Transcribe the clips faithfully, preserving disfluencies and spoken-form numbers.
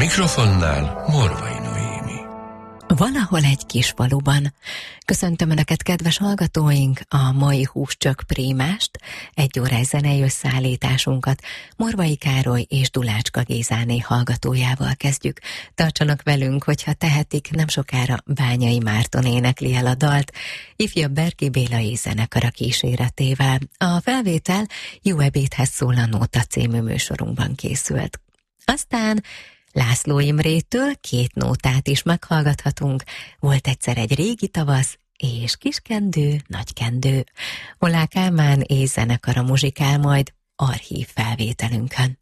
mikrofonnál Morvai Noémi. Valahol egy kis faluban. Köszöntöm Önöket, kedves hallgatóink, a mai Húscsök Prémást, egy órás zenei összeállításunkat Morvai Károly és Dulácska Gézáné hallgatójával kezdjük. Tartsanak velünk, hogyha tehetik, nem sokára Bányai Márton énekli el a dalt, ifjabb Berki Béla és zenekara kíséretével. A felvétel Jó ebédhez szól a Nóta című műsorunkban készült. Aztán László Imrétől két nótát is meghallgathatunk. Volt egyszer egy régi tavasz, és kiskendő, nagykendő. Olá Kálmán és zenekara muzsikál majd archív felvételünkön.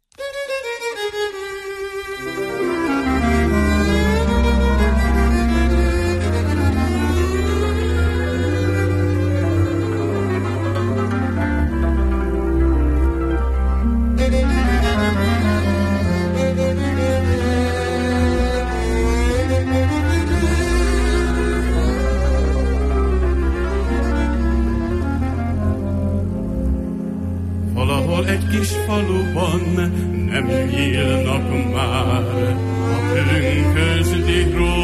Egy kis faluban nem nyílnak már a pünkösdi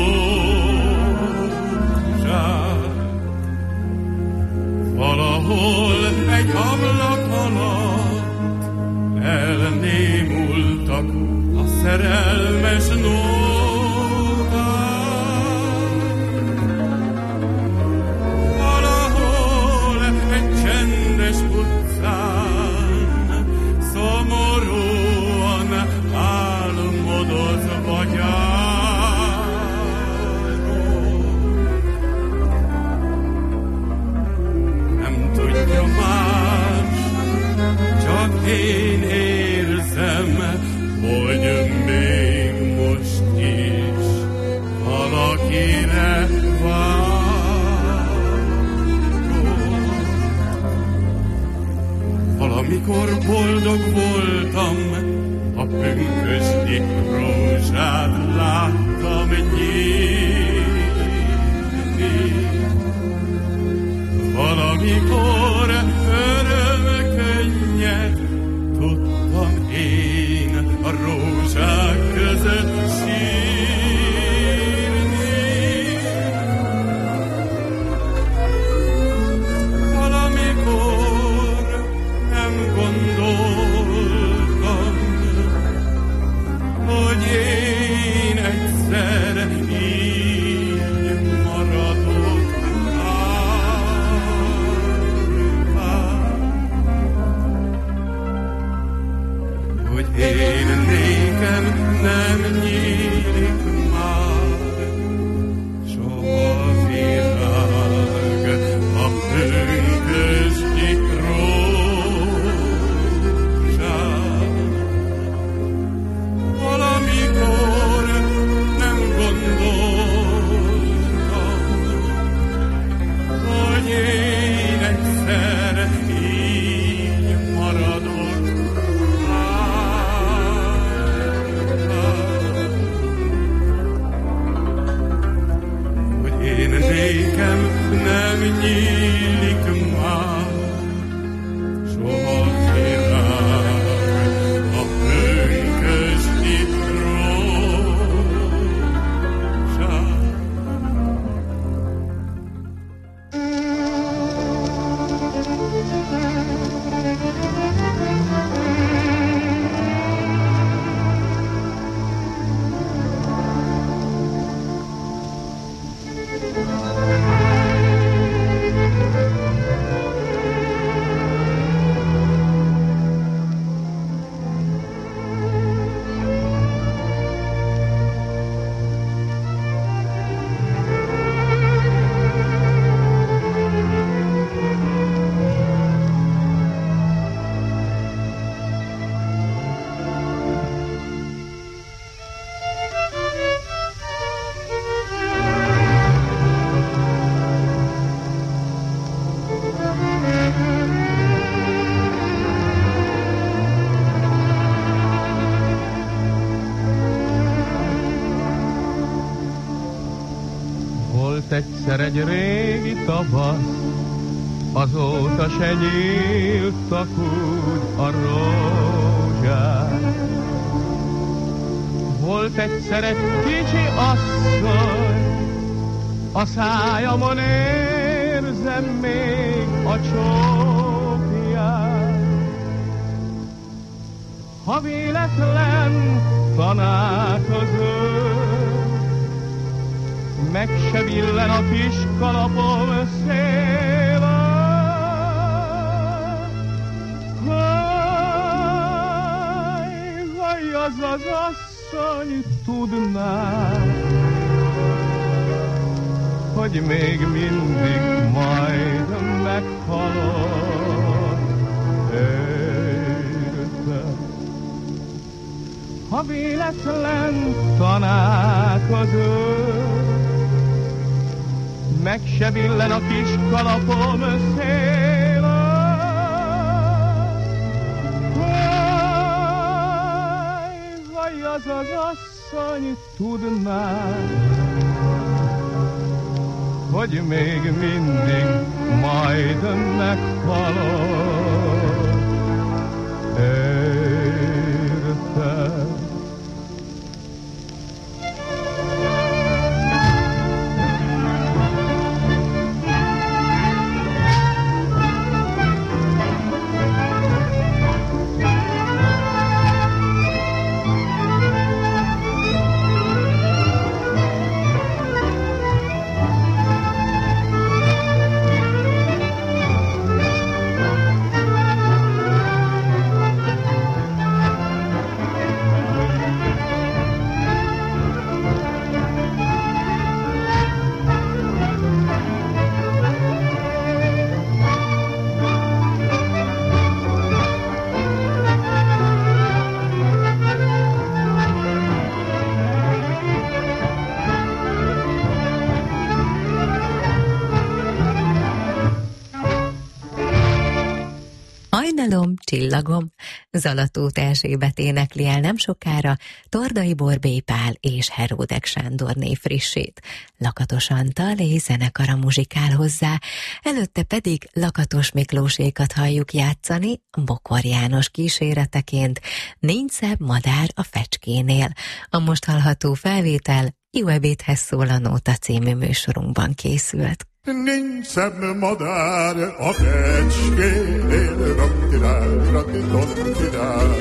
rózsák. Valahol egy ablak alatt elnémultak a szerelmes nóták. Valahol egy csendes utcán szomorúan álmodozva járok. Nem tudja más, csak én érzem, hogy még most is valakire várok. Valamikor boldog voltam, a pünkösdi rózsát láttam nyílni. Valamikor örömkönnyet tudtam én a rózsák között sírni. Valamikor nem gondoltam, hogy én egyszer így maradok árván. Hogy én nékem nem nyílik már soha virág a pünkösdi rózsán. Valamikor nem gondoltam, hogy én egyszer így maradok árván. Hogy én nékem nem nyílik már soha virág a pünkösdi rózsán. Egyszer egy régi tavasz, azóta se nyíltak úgy a rózsák. Volt Volt egyszer egy kicsi asszony, a szájamon érzem még a csókját. Ha véletlen találkozunk, meg se billen a kis kalapom széle. Haj, haj, az az asszony tudná, hogy még mindig majd meghalok érte. Ha véletlen találkozunk, meg se billen a kis kalapom széle. Haj, haj, az az asszony tudná, hogy még mindig majd meghalok érte. Csillagom, Zalatóth Erzsébet énekli el nem sokára Tordai Borbély Pál és Heródek Sándorné frissét. Lakatos Antal és zenekara muzsikál hozzá, előtte pedig Lakatos Miklósékat halljuk játszani Bokor János kíséreteként, Nincs szebb madár a fecskénél. A most hallható felvétel Jó ebédhez szól a Nóta című műsorunkban készült. Nincs szebb madár a fecskénél, raptirál, rapitottirál,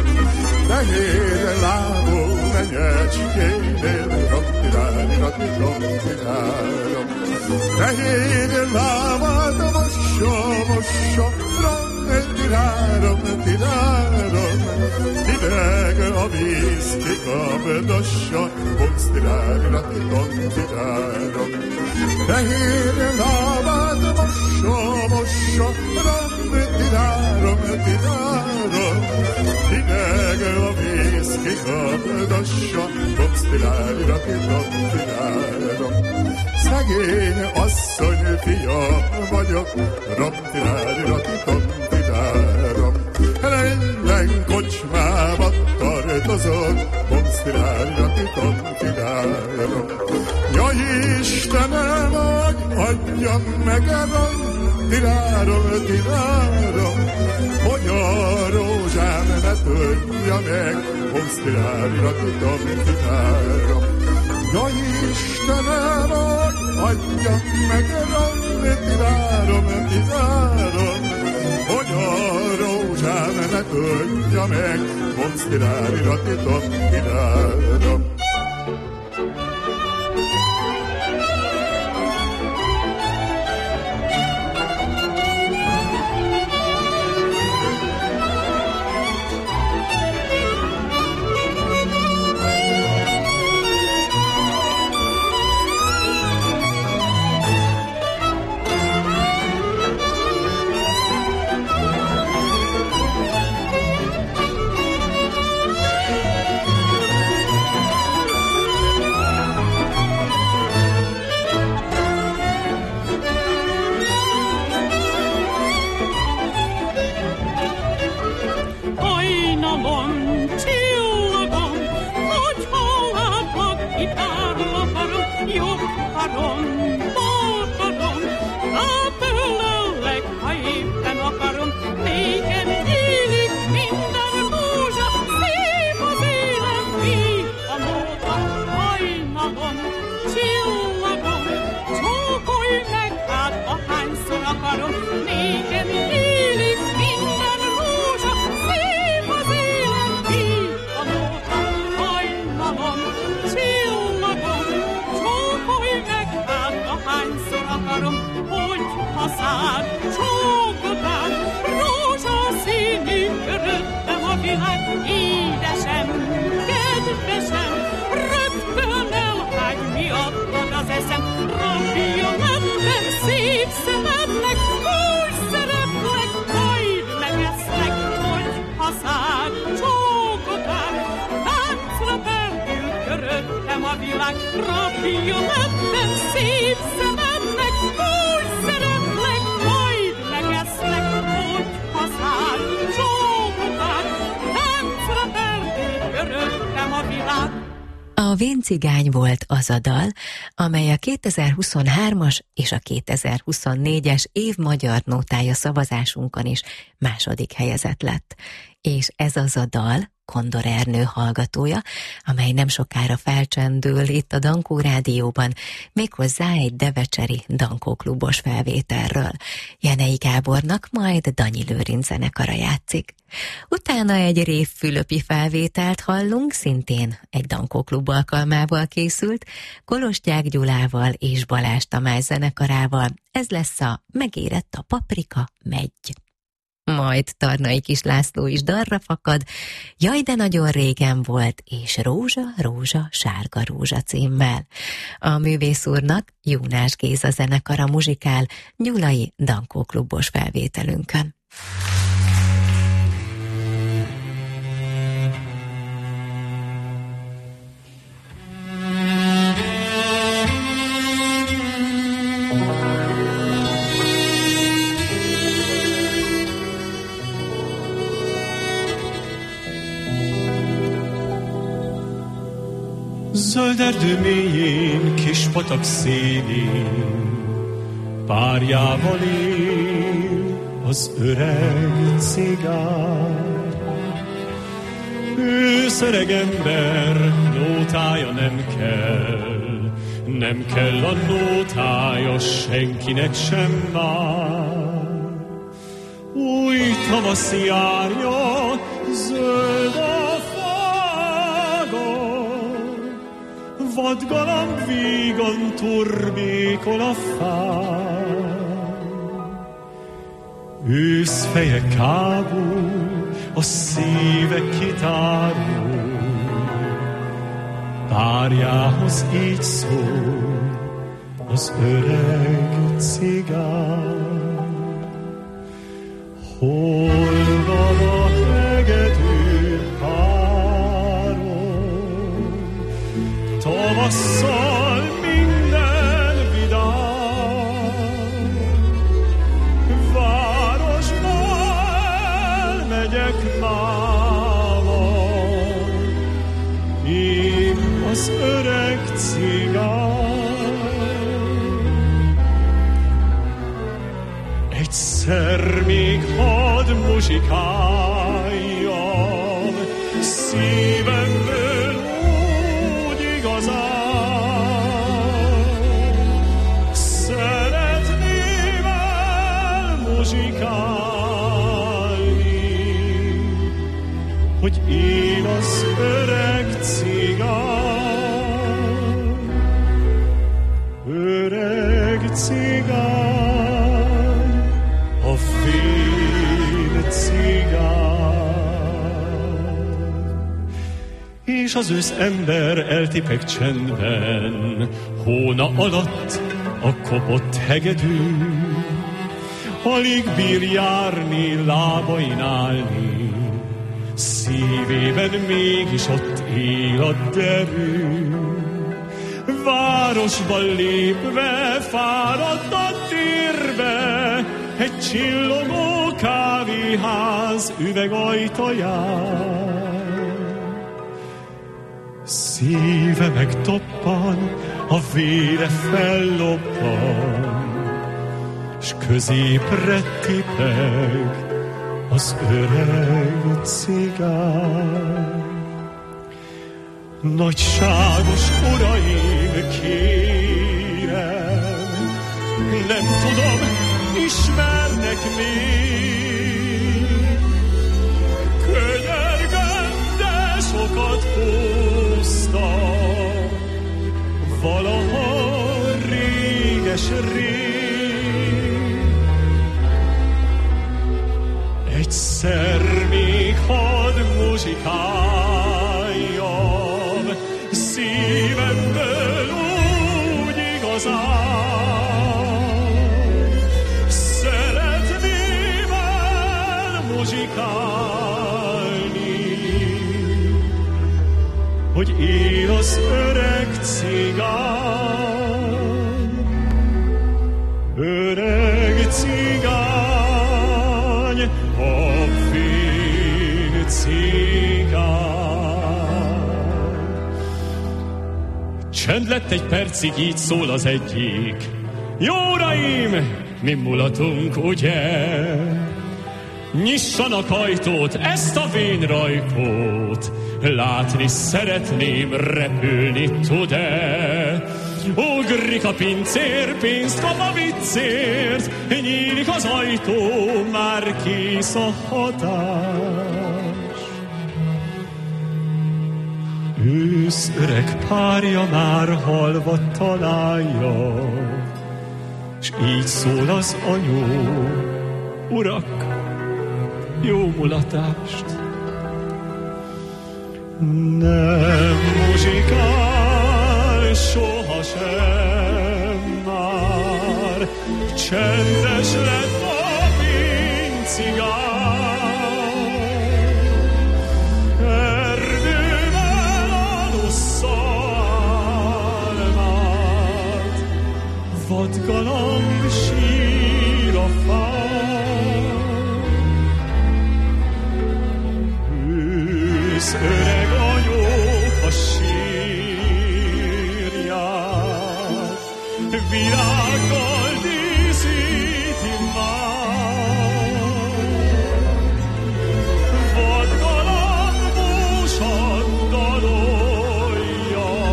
fehér lábú menyecskénél, raptirál, rapitottirál, fehér lábad mossa, mossa, raptirárom, tirárom, hideg a víz kikapdossa, boxtirál, rapitottirárom. Fehér lábad mossa, mossa, ram-tirárom, tirárom, hideg a víz kikapdossa, box-tirálra, tirárom. Szegény asszony fia vagyok, ram-tirálra, tirárom. Lellen kocsmába tartozok, box-tirálra, tirárom. Jaj, Istenem, adjam meg eram, tirárom, tirárom, hogy a rózsám ne törje meg, hozz tirára, tirárom. Jaj, Istenem, adjam meg eram, tirárom, tirárom, hogy a rózsám ne törje meg, hozz tirára, tirárom. a világ, rabja lettem szép szemednek, úgy szeretlek, majd megeszlek, hogy hazár, csókokát, táncra perdét, örökkem a világ. A Véncigány volt az a dal, amely a kétezer-huszonhármas és a kétezer-huszonnégyes év magyar nótája szavazásunkon is második helyezett lett. És ez az a dal, Kondor Ernő hallgatója, amely nem sokára felcsendül itt a Dankó Rádióban, méghozzá egy devecseri Dankó klubos felvételről. Jenei Gábornak majd Danyi Lőrinc zenekara játszik. Utána egy révfülöpi felvételt hallunk, szintén egy Dankó klub alkalmával készült, Kolosgyák Gyulával és Balázs Tamás zenekarával. Ez lesz a Megérett a paprika, megy. Majd Tarnai Kis László is dalra fakad, Jaj, de nagyon régen volt, és Rózsa, Rózsa, Sárga Rózsa címmel. A művész úrnak Jónás Géza zenekara muzsikál Gyulai Dankó klubos felvételünkön. Zöld erdő mélyén, kis patak szélén, párjával él az öreg cigány. Ő öreg ember, nótája nem kell, nem kell a nótája senkinek sem már. Új tavasz járja, zöld a fága, vadgalamb vígan turbékol a fán. Őszfeje kábul, a szíve kitárul, párjához így szól az öreg cigány. Hol van a hegedű párom, tavasszal minden vidám, városba elmegyek máma, én az öreg cigány. Egyszer még hadd muzsikáljam, szívemből úgy igazán, szeretném elmuzsikálni, hogy én az öreg cigány, öreg cigány, a fél cigány. És az ősz ember eltipeg csendben, hóna alatt a kopott hegedű, alig bír járni, lábain állni, szívében mégis ott él a derű. Városba lépve fáradt a térbe, egy csillogó kávéház üvegajtaján. Szíve megtoppan, a vére fellobban, s középre tipeg az öreg cigány. Nagyságos uraim, kérem, nem tudom, ismernek még. Könyörgöm, de sokat húztam, valahol réges-rég. Egyszer még hadd muzsikáljam, szívemből úgy igazán, szeretném elmuzsikálni, hogy él az öreg cigány. Öreg cigány, a fén cigány. Csend lett egy percig, így szól az egyik. Jó uraim, mi mulatunk, ugye? Nyissanak ajtót, ezt a vénrajkót, látni szeretném, repülni tud-e? Ugrik a pincér, pénzt kap a viccért, nyílik az ajtó, már kész a hatás. Ősz öreg párja már halva találja, s így szól az anyu: urak, jó mulatást! Nem muzsikál sohasem már, csendes lett a pincigány. Erdőben alussza álmát, vadgalamb sír a fán. Ősz öreg anyók a sírját, virággal díszíti már. Vadgalamb búsan dalolja,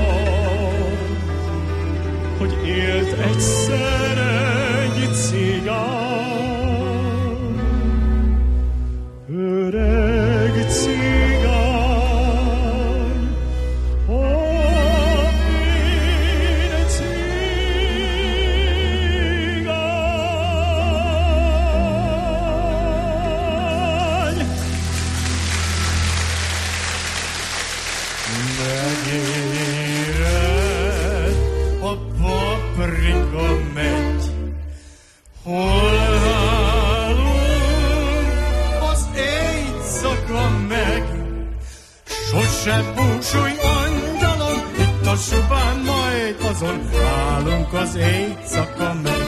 hogy élt egyszer egy cigány. Öreg cigány, ó, én cigány. Megéred a paprika megy, hol meg. Sose búsulj, angyalom, itt a subán, majd azon állunk az éjszaka meg.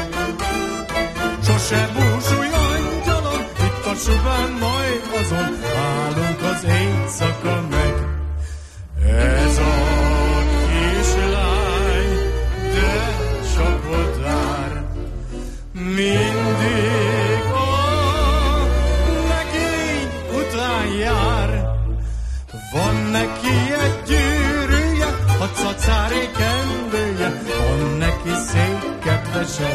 Sose búsulj, angyalom, itt a subán, majd azon állunk az éjszaka meg. Ez a kislány, de csak odár, mindig a jár. Van neki egy gyűrűje, a cacári kendője, van neki szép kedvese.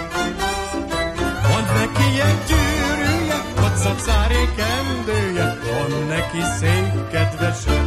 Van neki egy gyűrűje, a cacári kendője, van neki szép kedvese.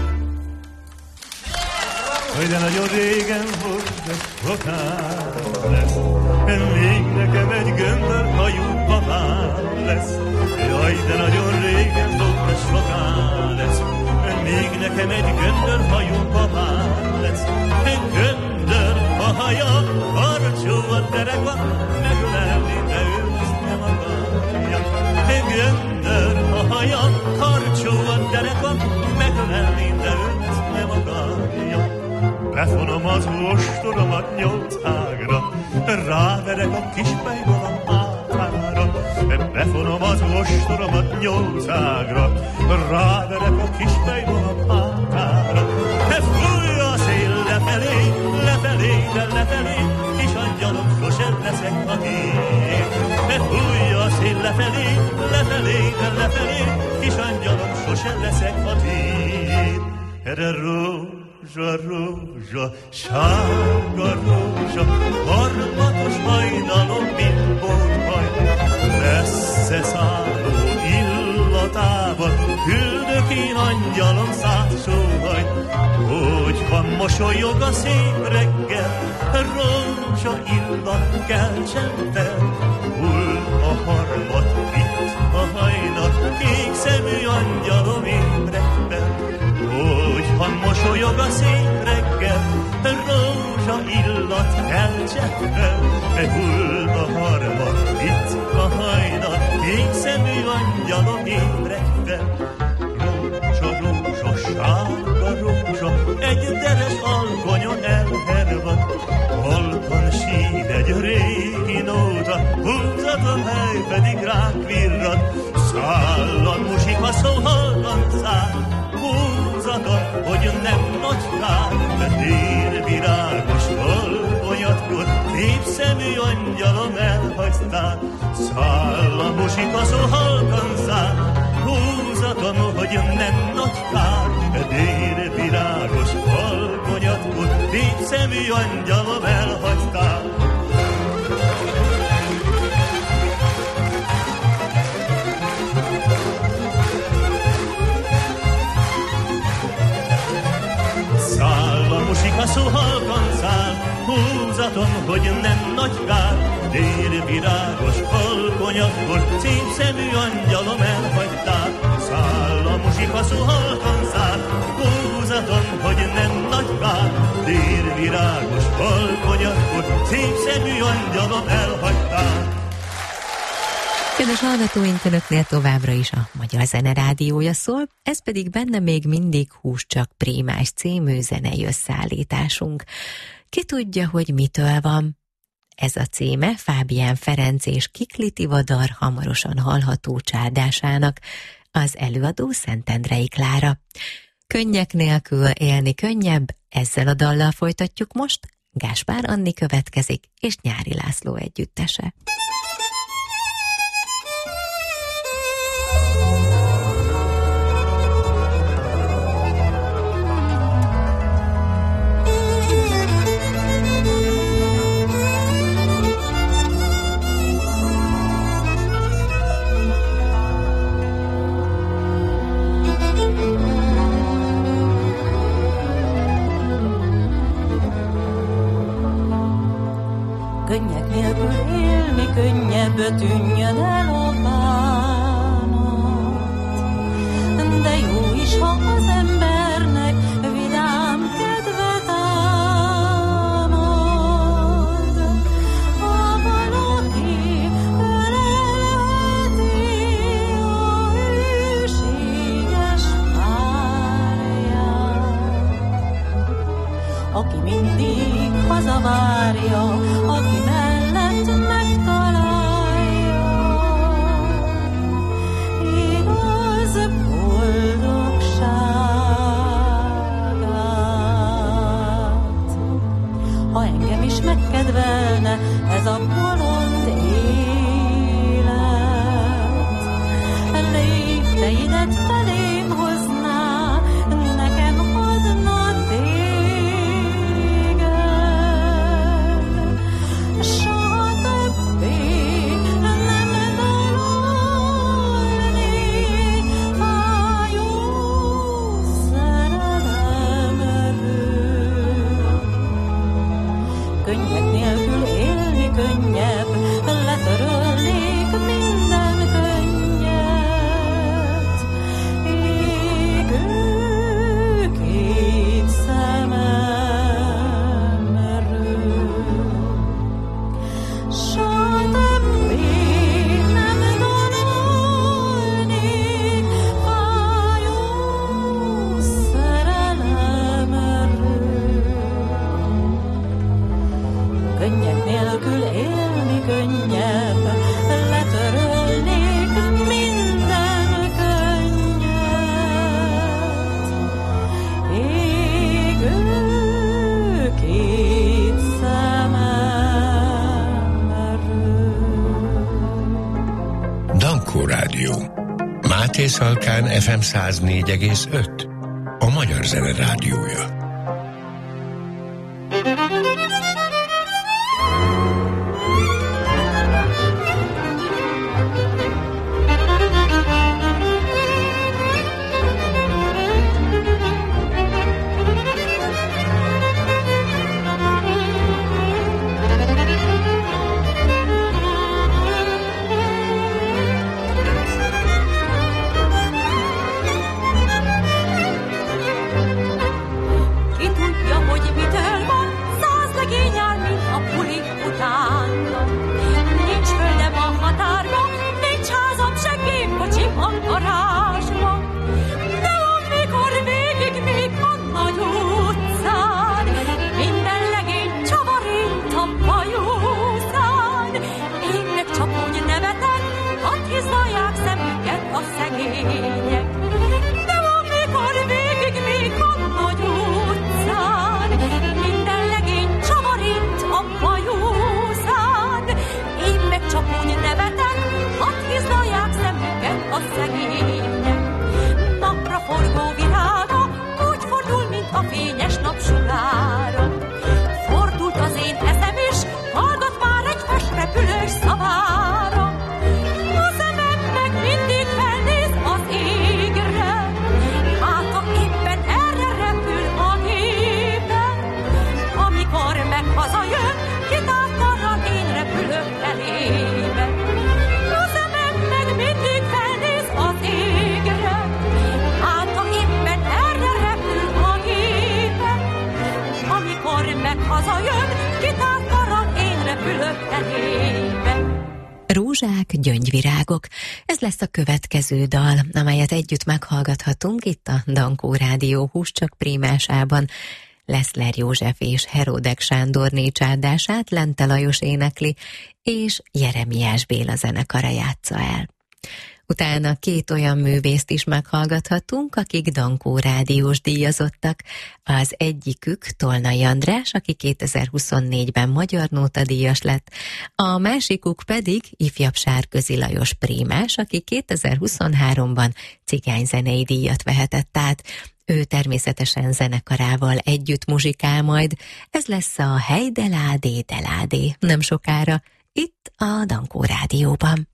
Hogy de nagyon régen volt, de soká lesz, még nekem egy gömbör hajú papám lesz. Jaj, de nagyon régen volt, de soká lesz, még nekem egy göndör hajú papám lesz. Egy göndör a haja, karcsú a dereka, megölelni, de ő ezt nem akarja. Egy göndör a haja, karcsú a dereka, megölelni, de ő ezt nem akarja. Befonom az ostoromat nyolc ágra, ráverek a kis fejbalam hátára. Befonom az ostoromat nyolc ágra, ráverek a kis fejbalam hátára. Ne fújj a szél lefelé, lefelé, de lefelé, kis angyalom, sosem leszek a tiéd. Ne fújj a szél lefelé, lefelé, de lefelé, kis angyalom, sosem leszek a tiéd. Erre rózsa, rózsa, sárga rózsa, harmatos hajnalom, mint borhaj. Messze szálló illatában küldök én angyalom száz sóhajt. Hogyha mosolyog a szép reggel, rózsa illat keltsen fel. Hull a harmat, itt a hajnal, kék szemű angyalom ébredj fel. Hogyha mosolyog a szép reggel, rózsa illat keltsen fel. Hull a harmat, itt a hajnal, kék szemű angyalom ébredj fel. Rózsa, rózsa, sárga rózsa, szó halkan száll, húzatom, hogy nem nagy kár, de délvirágos halkonyatkor szép-szemű angyalom elhagytál. Száll a musika szó halkan száll, húzatom, hogy nem nagy kár, de délvirágos halkonyatkor szép-szemű angyalom elhagytál. Musika szó halkan száll, húzatom, hogy nem nagy kár, délvirágos halkonyatkor szép-szemű angyalom elhagytál. Száll a musika szó halkan száll, húzatom, hogy nem nagy kár, délvirágos halkonyatkor szép-szemű angyalom elhagytál. Kedves hallgatóink, önöknél továbbra is a Magyar Zene Rádiója szól, ez pedig benne még mindig Hús csak Prémás című zenei összeállításunk. Ki tudja, hogy mitől van? Ez a címe Fábián Ferenc és Kikli Tivadar hamarosan hallható csádásának, az előadó Szentendrei Klára. Könnyek nélkül élni könnyebb, ezzel a dallal folytatjuk most, Gáspár Anni következik, és Nyári László együttese. Könnyek nélkül élni könnyebb, tűnjön el a bánat. De jó is, ha az embernek vidám kedve támad. Ha valaki ölelheti a hűséges párját, aki mindig hazavárja, aki mellett megtalálja, igaz boldogságát. Ha engem is megkedvelne ez a bolond élet, lépteidet felém hozná, nekem adna téged. Soha többé nem dalolnék fájó szerelemről. Könnyek nélkül élni könnyebb, letörölnék minden könnyet. Égő két szememről. Soha többé nem gondolnék fájó szerelemről. Könnyek nélkül élni könnyebb, letörölnék minden könnyet. Égő két szememről. Dankó Rádió. Máté Szalkán ef em száz négy egész öt. A Magyar Zene Rádiója. Ki tudja, hogy mitől van, száz legény tehébe. Rózsák, gyöngyvirágok. Ez lesz a következő dal, amelyet együtt meghallgathatunk itt a Dankó Rádió Húscsök prímásában. Leszler József és Heródek Sándor nécsárdását Lente Lajos énekli, és Jeremiás Béla zenekara játsza el. Utána két olyan művészt is meghallgathatunk, akik Dankó rádiós díjazottak. Az egyikük Tolnai András, aki kétezer-huszonnégyben Magyar Nóta díjas lett, a másikuk pedig ifjabb Sárközi Lajos prímás, aki kétezer-huszonháromban cigányzenei díjat vehetett át. Ő természetesen zenekarával együtt muzsikál majd. Ez lesz a Hey de Ládé, de Ládé nem sokára, itt a Dankó Rádióban.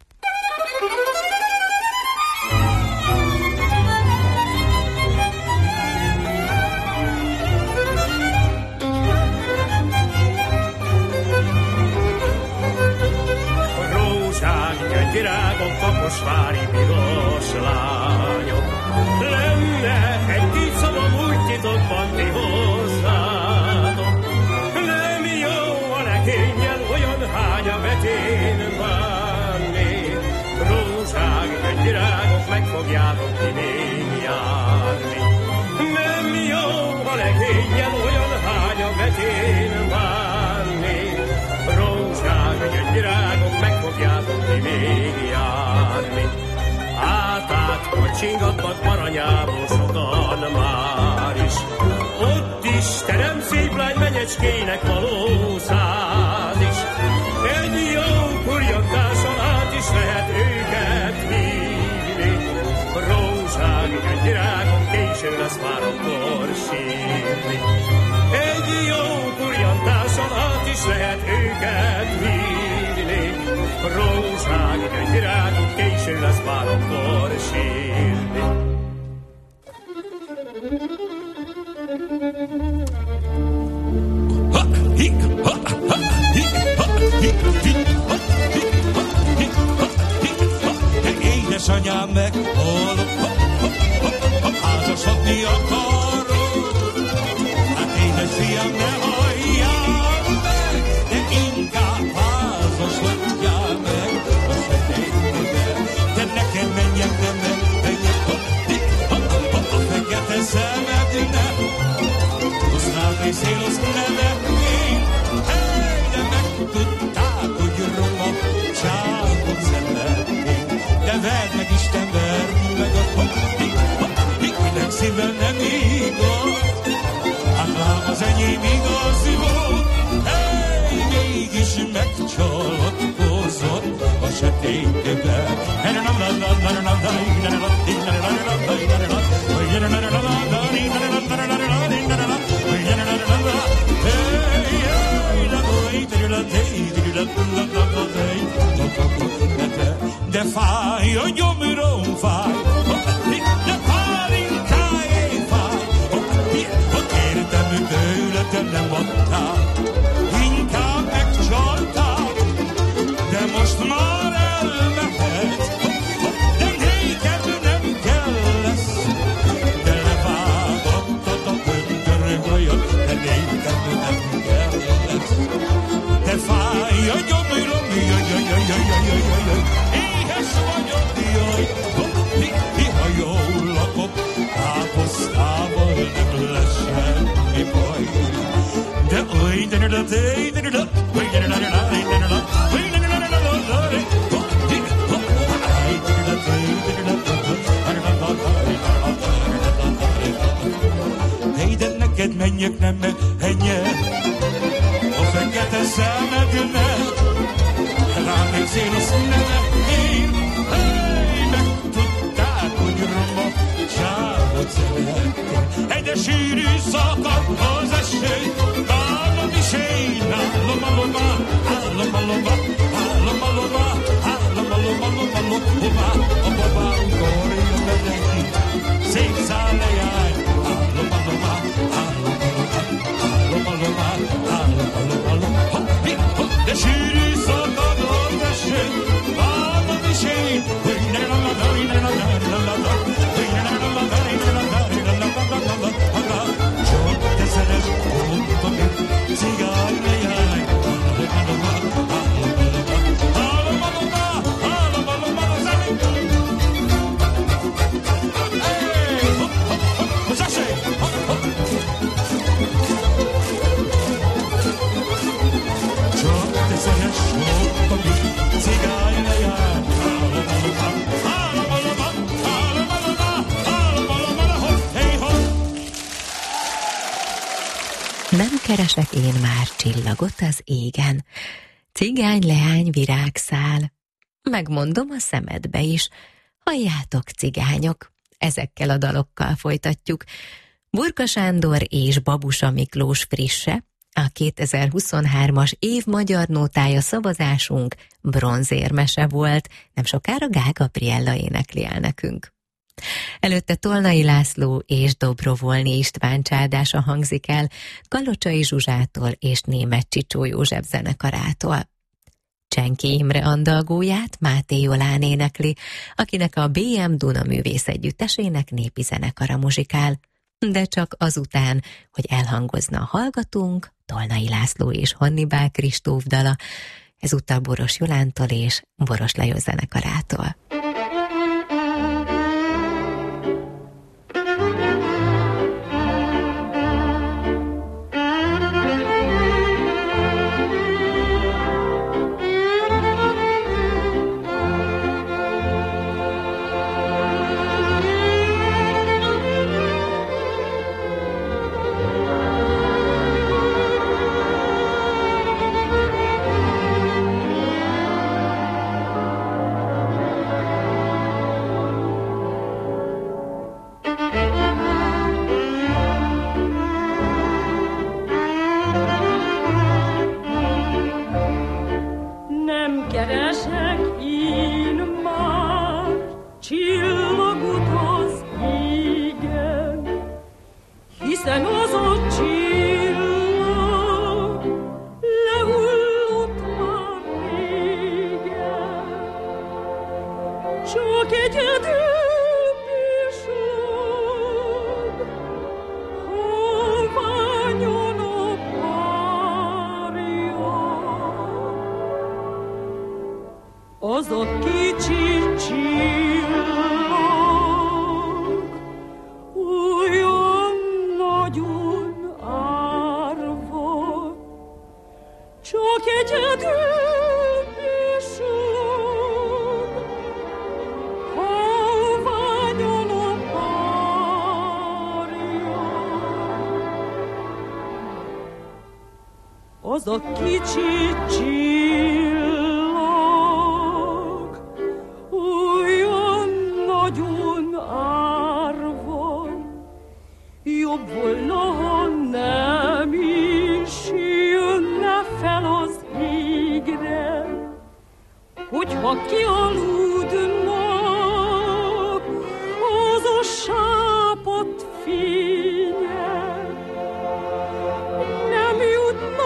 Virágok, kaposvári piros lányok. Lenne egy kis szavam úgy titokban ti hozzátok. Nem jó a lekényen olyan hánya vetén bánni. Rózsák, egy virágok, meg fogjátok ti még járni. Nem jó a lekényen olyan hánya vetén bánni. Rózsák, egy virágok, meg fogjátok ti még járni. Át-át kacsingatnak Maranyából sokan már is. Ott is terem szép lány menyecskének való száz is. Egy jó kurjantáson át is lehet őket hívni. Rózsák, egy virágon késő lesz már akkor sírni. Egy jó kurjantáson át is lehet őket hívni. Rózsák, egy virágok, késő lesz már akkor sírni. Édesanyám meghal, házasodni akarod. Hát édes fiam, ne halljál meg, de inkább házasodjál meg a sötétben. De neked menjek, nem menjek, a fekete szemednek. Azt rád és szél, azt nevetnék. Hey, de megtudták, hogy romakcságot szeretnék. De verd meg Isten, verd meg a papik, minek szívvel nem igaz. Hát lám az enyém igaz volt. Hey, mégis megcsalatkozott a sötétben. De fáj, a gyomrom fáj, de pálinkáé fáj, hogy értem tőle, te nem adtál, inkább megcsaltál, de most már elmehetsz, de néked nem kell lesz, de levágattad a göndörgajat, de néked nem kell lesz, de fáj, a gyomrom, jaj, jaj, jaj, jaj, jaj, jaj, jaj, éhes vagyok, jaj, ha jól lakok, káposztával nem lesz semmi baj. De oly, de ne de, de ne de, oly, de ne de, de ne de, oly, de ne de, de ne de, hey, de neked menjek, nem menjek, a fekete szemednek. Rám még szélosz nevetnél, hey, megtudták, hogy romakcságot szeretnél. Egy de sűrű szakad az eső, állom is én, állom a lomá, állom a lomá, állom a lomá, állom a lomá, lomá, lomá, a babám korja menekít, szép száll lejány, állom a lomá, állom a lomá, állom a lomá, állom a lomá, lomá, de sűrű szakad az eső, állom is én, hogy ne la la la la la la la la la, hogy ne la la la la la la la la la la la la la, csak te szeres Nem keresek én már csillagot az égen, cigány leány virágszál. Megmondom a szemedbe is, halljátok cigányok, ezekkel a dalokkal folytatjuk. Burka Sándor és Babusa Miklós frisse, a kétezer-huszonhármas év magyar nótája szavazásunk bronzérmese volt, nem sokára Gál Gabriella énekli el nekünk. Előtte Tolnai László és Dobrovolni István csádása hangzik el Kalocsai Zsuzsától és Németh Csicsó József zenekarától. Csenki Imre andalgóját Máté Jolán énekli, akinek a bé em Duna Művész Együttesének népi zenekara muzsikál, de csak azután, hogy elhangozna a hallgatónk Tolnai László és Hannibál Kristóf dala, ezúttal Boros Jolántól és Boros Lajos zenekarától. Az a kicsi csillag olyan nagyon árva, jobb volna, ha nem is jönne fel az égre, hogyha kialudnak az a sápadt fénye. Nem jutna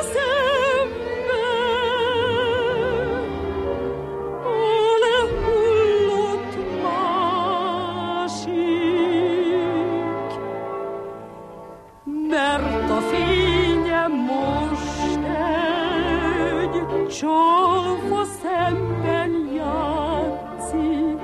csalva szemben játszik.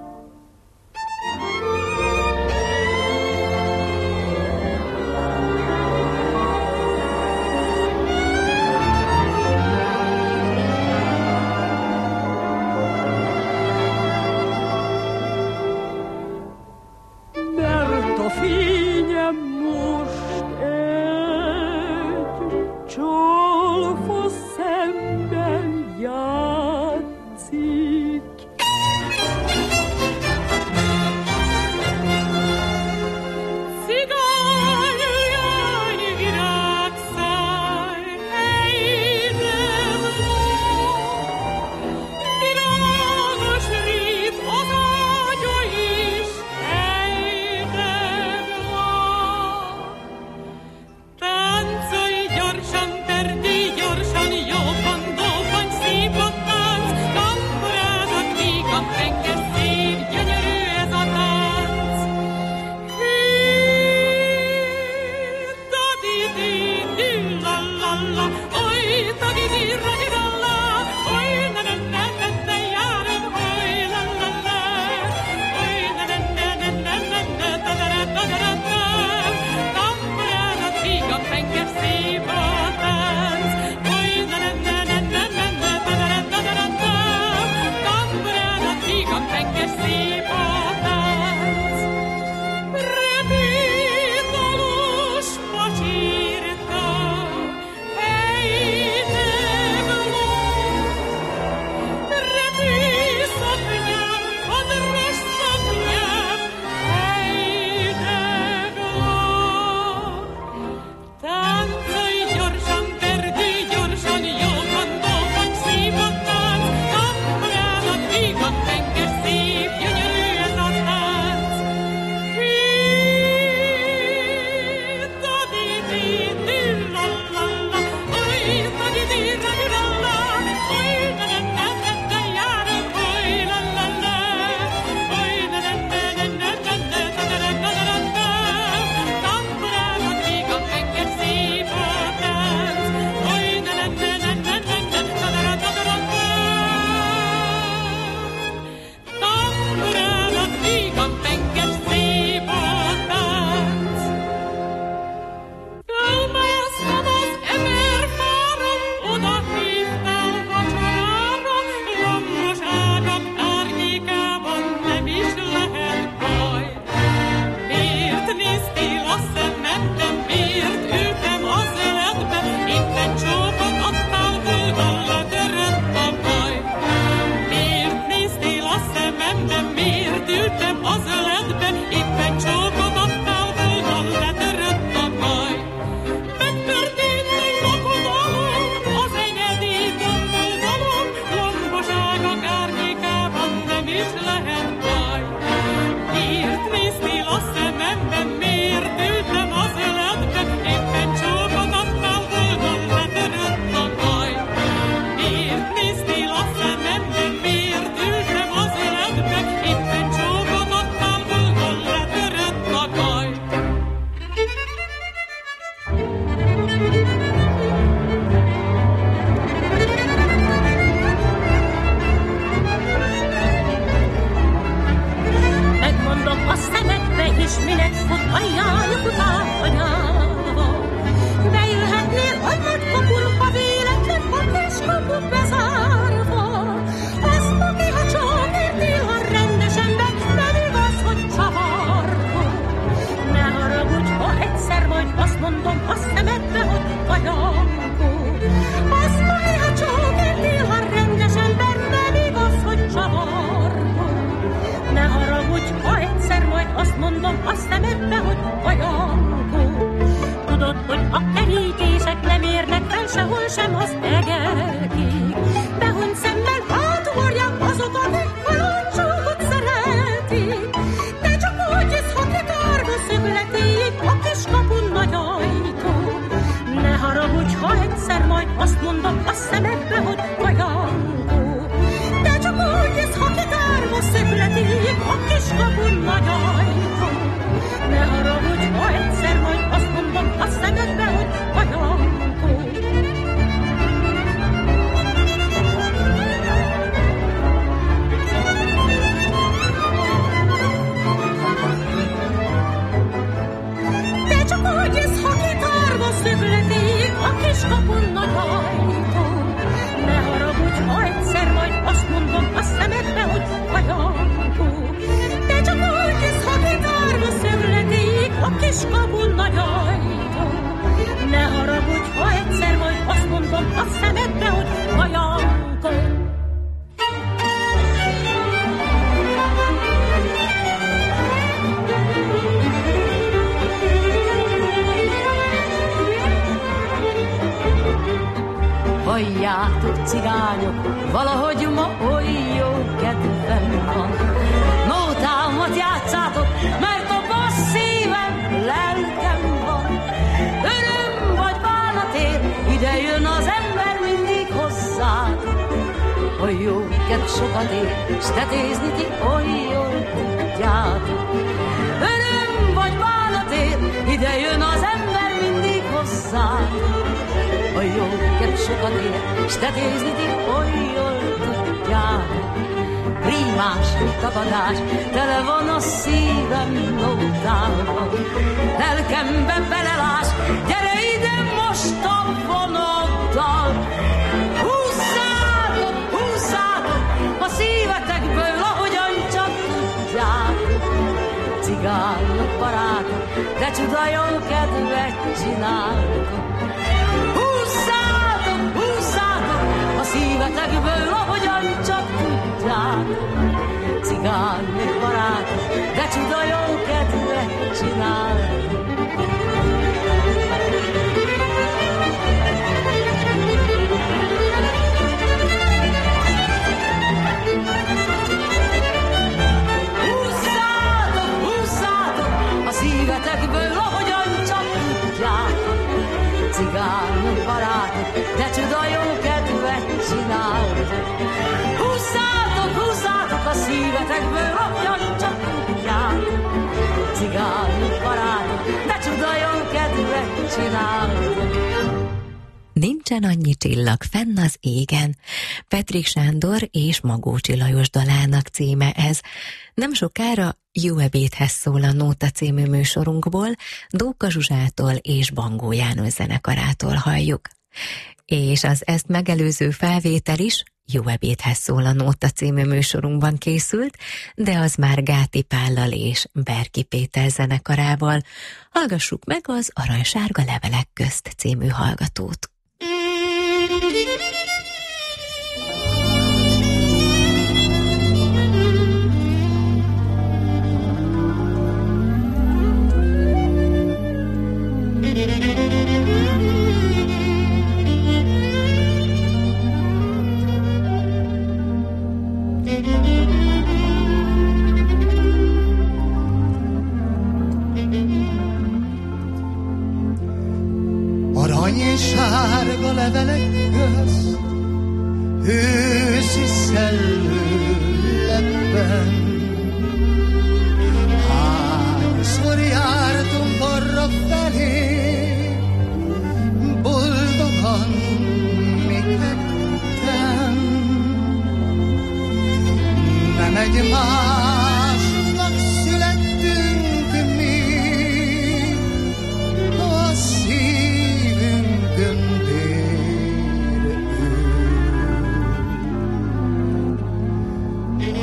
Mert a fényem most egy csalva szemben játszik. a kerítések nem érnek fel sehol sem az egekig. Behont szemmel hátugorják azok, akik a lányságot szeretik. De csak úgy jössz, ha kitárva szögleték a kis kapun nagy ajtó. Ne haragudj, ha egyszer majd azt mondom a szemedbe, hogy kajangó. De csak úgy jössz, ha kitárva szögleték a kis kapun nagy ajtó. Ne haragudj, ha egyszer majd azt mondom a szemedbe, hogy kajangó. De csak úgy jössz, ha kitárva szögleték a kis kapun nagy ajtó. Ne haragudj, ha egyszer majd azt mondom a szemedbe, hogy kajangó. De csak úgy jössz, ha kitárva szögleték a kis kapun nagy ajtó. Ne haragudj, ha egyszer majd azt mondom a szemedbe, hogy kajangó. Halljátok, cigányok, valahogy ma oly jó kedvem van. Nótámat játszátok, mert a bassz szívem, lelkem van. Öröm vagy bánat ér, ide jön az ember mindig hozzátok. A jó kedv sokat ér, s tetézni ti oly jól tudjátok. Öröm vagy bánat ér, ide jön az ember mindig hozzátok. A jó kedv sokat ér, s tetézni ti oly jól tudjátok. Prímás tapadás, tele van a szívem nótával. Lelkembe belelás, gyere ide most a vonoddal. Húzzátok, húzzátok a szívetekből, ahogyan csak tudjátok. Cigányok, barátok, de csuda jó kedvet csináltok. Húzzátok, húzzátok a szívetekből, ahogyan csak tudjátok. Cigányok, barátok, de csuda jó kedvet csináltok. Húzzátok, húzzátok a szívetekből, ahogyan csak tudjátok. Cigányok, barátok, de csuda jó kedvet csináltok. Húzzátok, húzzátok a szívetekből, ahogyan csak tudjátok. Cigányok, barátok, de csuda jó kedvet csináltok. Nincsen annyi csillag fenn az égen. Petrik Sándor és Magócsi Lajos dalának címe ez. Nem sokára Jó ebédhez szól a Nóta című műsorunkból, Dóka Zsuzsától és Bangó János zenekarától halljuk. És az ezt megelőző felvétel is Jó ebédhez szól a Nóta című műsorunkban készült, de az már Gáti Pállal és Berki Péter zenekarával. Hallgassuk meg az Aranysárga levelek közt című hallgatót. Arany és sárga levelek közt, őszi szellőletben. Hányszor jártunk arra felé, boldogan mi ketten. Nem egymásnak születtünk mi, a szívünkön dér ő.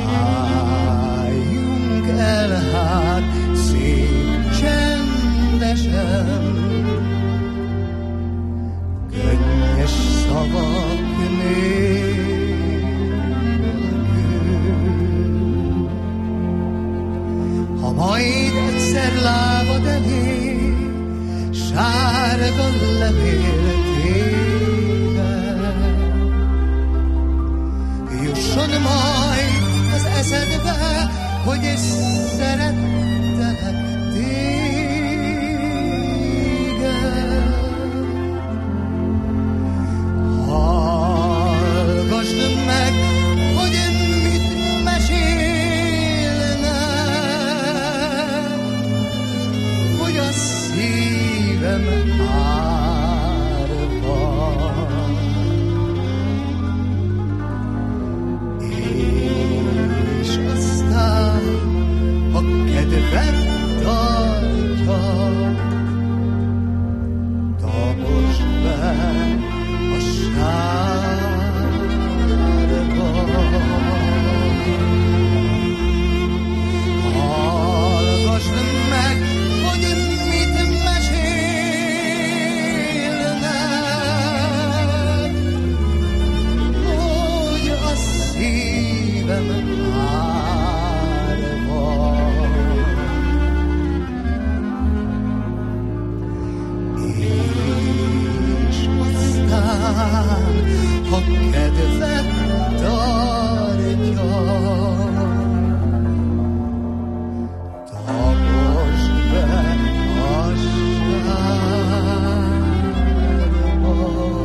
Álljunk el hát szép csendesen, sárga levéltével. Jusson majd az eszedbe, hogy is szerettelek téged. Hallgassd meg, hogy mit mesélnem, hogy a szívem árva. És aztán a kedved tartja, taposd be a sárba. Hallgassd meg, hogy mit mesélnek, hogy a szívem árva. És aztán, ha kedved tartja, taposd be a sárba.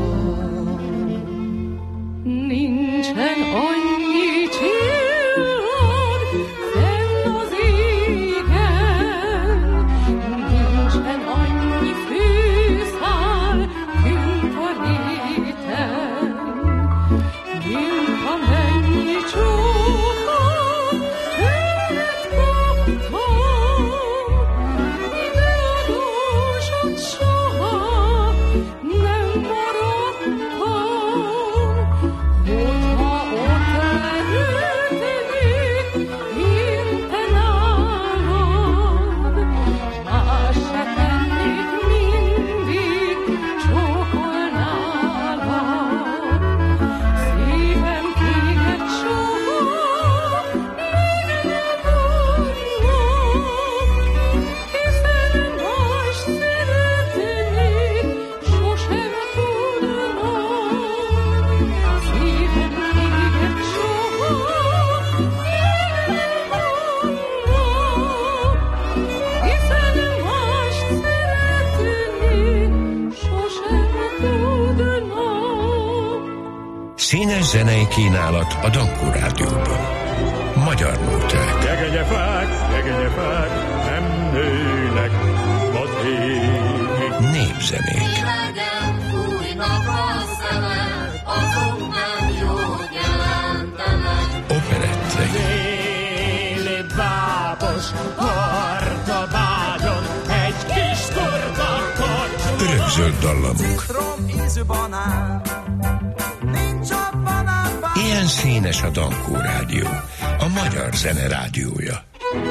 Nincsen annyi csillag fenn az égen, nincsen annyi fűszál kint a réten, mint amennyi csókot tőled kaptam, de adósod soha nem maradtam. Hogyha ott leülnék én te nálad, más se tennék, mindig csókolnálad. Szívem téged soha meg nem vonnak, hiszen más szeretni sosem tudnak. Szívem téged soha meg nem vonnak, hiszen más szeretni sosem tudnak. Színes zenei kínálat a Dankó Rádióban. Magyar nóták. Jegegyefák, jegegyefák, nem nőnek vadégi. Népzenék. Hidegen fújnak a szelek, azok nem jót jelentenek. Operettek. Déli bábos hordabádon egy kis kurta kocsma. Örökzöld dallamok. Citrom ízű banán, nincs a banánban. Ilyen színes a Dankó Rádió. A magyar zene rádiója.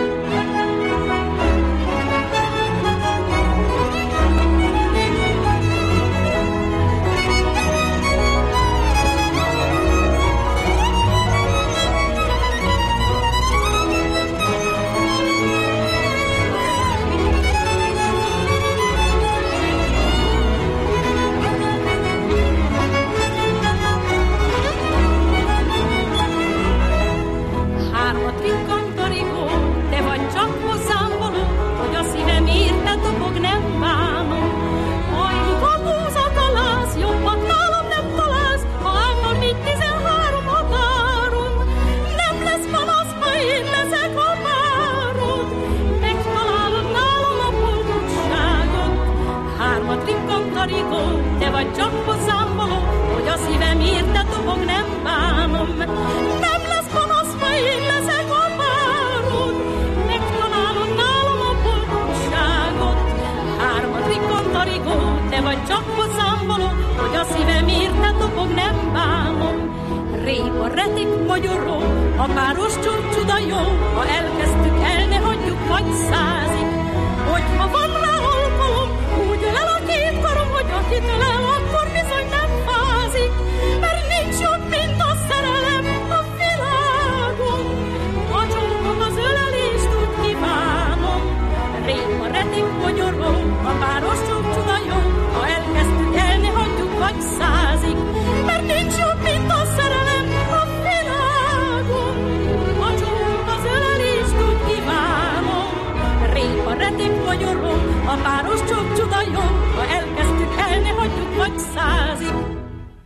Hármat rikkant-tarikó, te vagy csak hozzám való, hogy a szívem érte dobog, nem bánom. Hajlik a búzat a láz, jobbat nálam nem találsz, ha ám még tizenhárom határon. Nem lesz panasz, ha én leszek a párod, megtalálod nálam a boldogságot. Hármat rikkant-tarikó, te vagy csak hozzám való, hogy a szívem érte dobog, nem bánom. Nem lesz panasz, ha én leszek a párod, megtalálod nálam a boldogságot. Hármat rikkant-tarikó, te vagy csak hozzám való, hogy a szívem érte dobog, nem bánom. Répa, retik, magyaró, a páros csúcsuda jó, ha elkezdtük el, ne hagyjuk vagy százig. Hogyha van rá alkalom, úgy ölel a két karom, hogy akit ölel, akkor bizony nem fázik. Mert nincs jobb, mint a szerelem a világon. A csókom az ölelést úgy kívánom. Répa, retik, magyaró, a páros csúcsuda jó,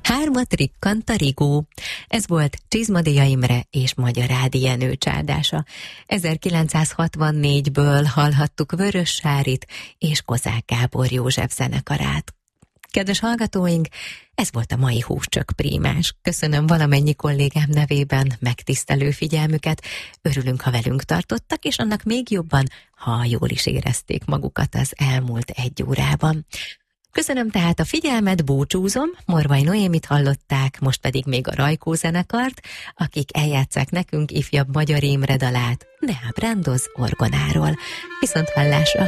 Hármat rikkant a rigó. Ez volt Csizmadia Imre és Magyar Ádi Jenő csádása. ezerkilencszázhatvannégyből hallhattuk Vörös Sárit és Kozák Gábor József zenekarát. Kedves hallgatóink, ez volt a mai Húscsök Prímás. Köszönöm valamennyi kollégám nevében megtisztelő figyelmüket. Örülünk, ha velünk tartottak, és annak még jobban, ha jól is érezték magukat az elmúlt egy órában. Köszönöm tehát a figyelmet, búcsúzom, Morvai Noémit hallották, most pedig még a Rajkó zenekart, akik eljátszák nekünk ifjabb Magyar Imre dalát, Deák Brándoz orgonáról. Viszont hallásra!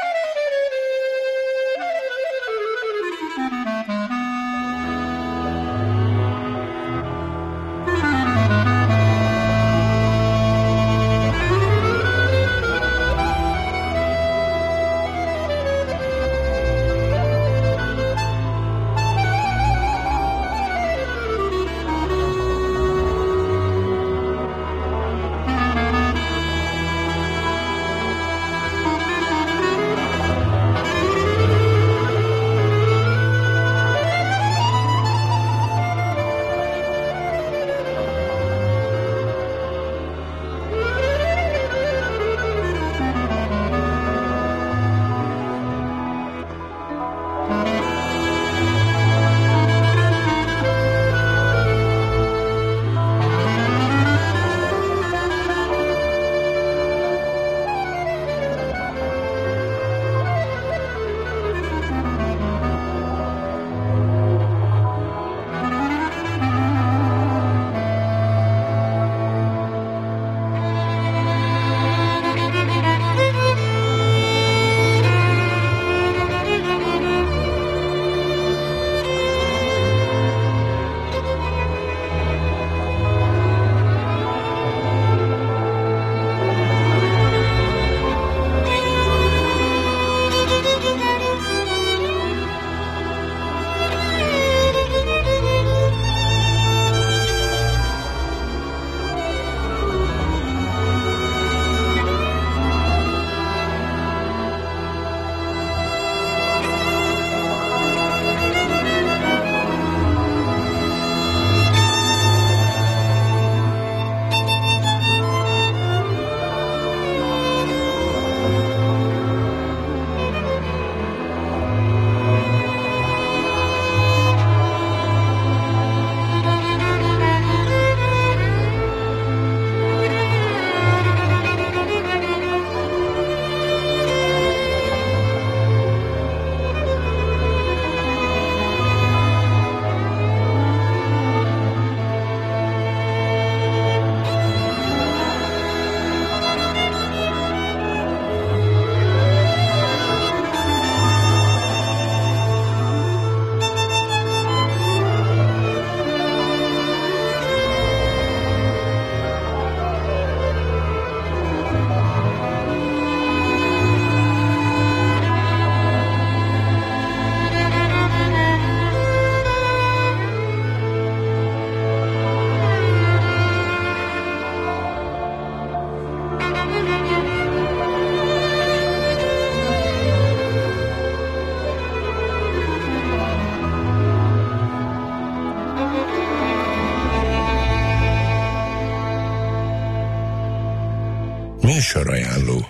Műsorajánló.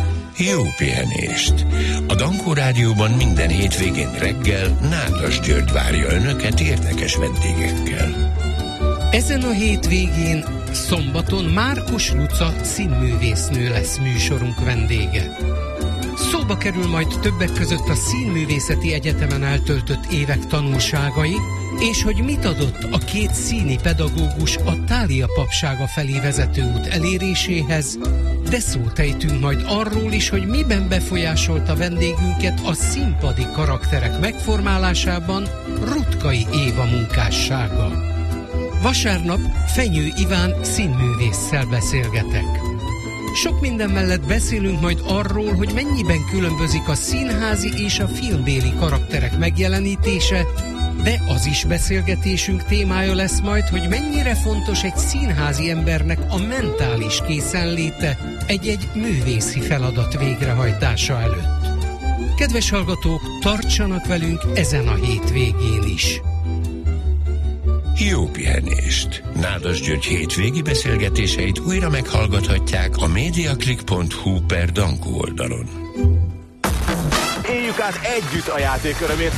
Jó pihenést! A Dankó Rádióban minden hétvégén reggel Nádas György várja Önöket érdekes vendégekkel. Ezen a hétvégén szombaton Márkus Luca színművésznő lesz műsorunk vendége. Szóba kerül majd többek között a Színművészeti Egyetemen eltöltött évek tanulságai, és hogy mit adott a két színi pedagógus a Thália papsága felé vezető út eléréséhez, de szót ejtünk majd arról is, hogy miben befolyásolta vendégünket a színpadi karakterek megformálásában Rutkai Éva munkássága. Vasárnap Fenyő Iván színművésszel beszélgetek. Sok minden mellett beszélünk majd arról, hogy mennyiben különbözik a színházi és a filmbéli karakterek megjelenítése, de az is beszélgetésünk témája lesz majd, hogy mennyire fontos egy színházi embernek a mentális készenléte egy-egy művészi feladat végrehajtása előtt. Kedves hallgatók, tartsanak velünk ezen a hétvégén is! jó pihenést! Nádas György hétvégi beszélgetéseit újra meghallgathatják a mediaclick pont hu per Dankó oldalon. Éljük át együtt a játék örömét.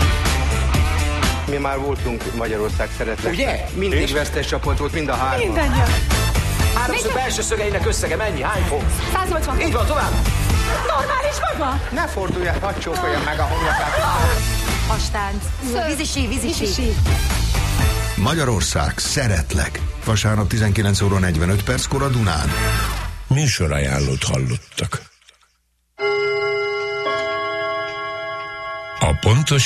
Mi már voltunk Magyarország szeretlek. Ugye? Mindig És? vesztes csapat volt, mind a három. Mindannyian. Háromszög belső szögeinek összege mennyi? Hány fok? száznyolcvan. Így van, tovább. Normális maga? Ne fordulj el, hadd csókolja meg a homlokát. Hastánc. Vízisi, vízisi. Magyarország szeretlek. Vasárnap tizenkilenc óra negyvenöt perckor a Dunán. Műsorajánlót hallottak. A pontos